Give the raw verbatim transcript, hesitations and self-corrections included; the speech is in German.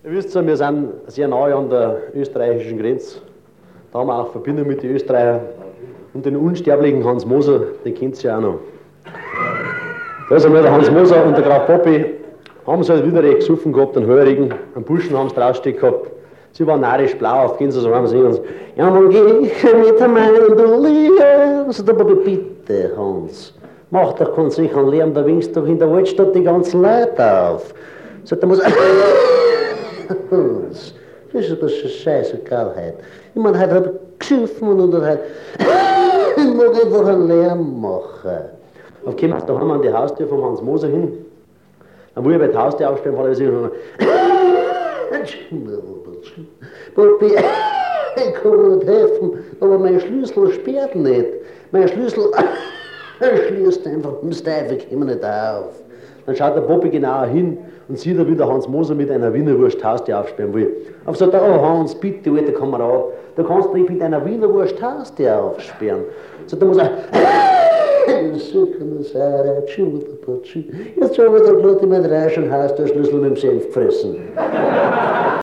Ihr wisst ja, wir sind sehr nahe an der österreichischen Grenze. Da haben wir auch Verbindung mit den Österreichern. Und den unsterblichen Hans Moser, den kennt ihr ja auch noch. Da ist einmal der Hans Moser und der Graf Poppi, haben sie halt wieder recht gesoffen gehabt, einen Heurigen, einen Burschen haben sie draufstehen gehabt. Sie waren narisch blau, auf gehen sie so rein und singen sie, ja, dann geh ich mit meinem Dulli. Sagt aber bitte, Hans, mach doch keinen sicheren Lärm, da winkst doch in der Altstadt die ganzen Leute auf. Sagt der Moser, Hans, das ist aber schon scheißegal heute. Ich meine, heute hab ich geschiffen und heute ich mag einfach einen Lärm machen. Auf kommen wir daheim an die Haustür vom Hans Moser hin. Dann will ich bei der Haustür aufsperren, hat er sich gesagt, Papi, ich kann nicht helfen, aber mein Schlüssel sperrt nicht. Mein Schlüssel schließt einfach im Steife, ich komme nicht auf. Dann schaut der Papi genauer hin und sieht er, wie der Hans Moser mit einer Wienerwurst Haustür aufsperren will. Aber sagt er, oh Hans, bitte, alter Kamerad, da kannst du nicht mit einer Wienerwurst Haustür aufsperren. Sagt der Moser, jetzt schon wieder gerade in mein Reisch und Haustürschlüssel mit dem Senf gefressen.